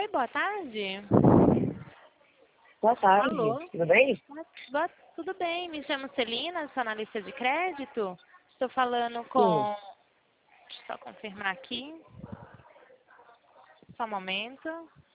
Oi, boa tarde. Boa tarde, Alô? tudo bem? Tudo bem, me chamo Celina, sou analista de crédito. Estou falando Sim. com... Deixa eu só confirmar aqui. Só um momento.